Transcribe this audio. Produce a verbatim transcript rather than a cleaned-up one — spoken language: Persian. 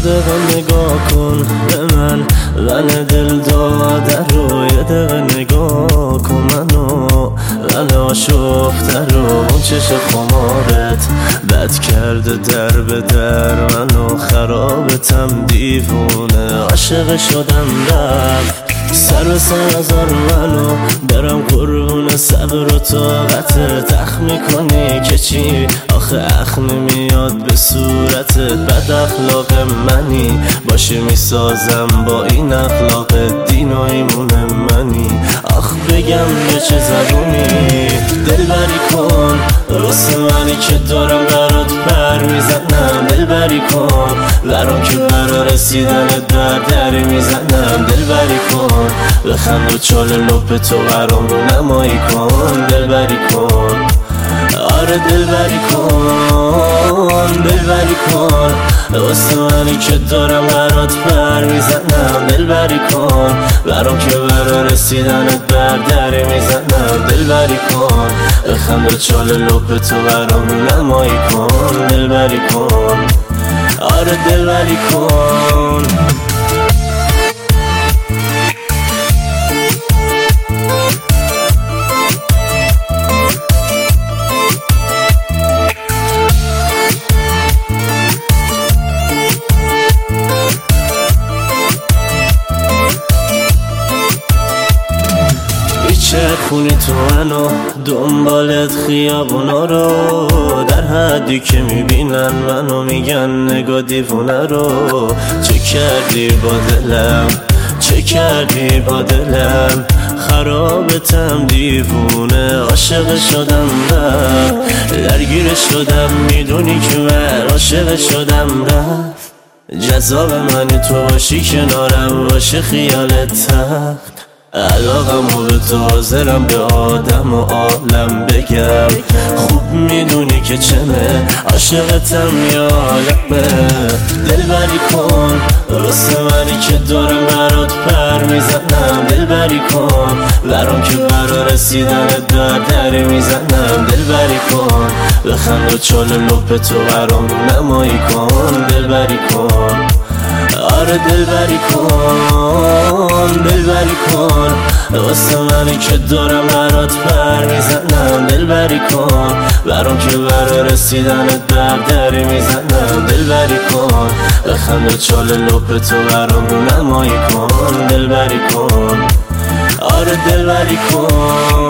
دقیقه نگاه کن به من، من دل داده رو. یه دقیقه نگاه کن منو، من آشفته رو. اون چش خمارت بد کرده در به در منو، خرابتم دیوونه. عاشق شدم رفت سر به سر ازار منو، برم قربون صبر و طاقتت. اخم میکنی که چی؟ آخه اخم میاد به صورتت. بد اخلاق منی باشی میسازم با این اخلاق، دین و ایمون منی. آخ بگم یه چه زبونی، دل بری کن راست منی که دارم برات پر میزنم. دل بری کن برام که برا رسیدن در دری میزنم. دل بری کن بخند و چال لپ تو برام رو نمایی کن. دل بری کن آره دل بری کن، دل بری کن واسه منی که دارم برات پر میزنم. دل بری کن برام که برا رسیدنت بر دری میزنم. دل بری کن بخند و چال لپ تو برام رو نمایی کن. دل بری کن آره دل بری کن. چرخونی تو منو دنبالت خیابونا رو، در حدی که میبینن منو میگن نگاه دیوونه رو. چه کردی با دلم، چه کردی با دلم، خرابتم دیوونه. عاشق شدم رفت درگیر شدم، میدونی که من عاشق شدم رفت. جذاب منی تو باشی کنارم، باشه خیالت تخت. علاقم و به تو حاضرم به آدم و عالم بگم. خوب میدونی که چمه عاشقتم یا عالمه. دل بری کن راست منی که دارم برات پر میزنم. دل بری کن برام که برا رسیدنت در دری میزنم. دل بری کن بخند و چال لپ تو برام رو نمایی کن. دل بری کن آره دل بری کن، دل بری کن واسه منی که دارم برات پر میزنم. دل بری کن برام که برا رسیدنت بر دری میزنم. دل بری کن بخند و چال لپ تو برام رو نمایی کن. دل بری کن آره دل بری کن.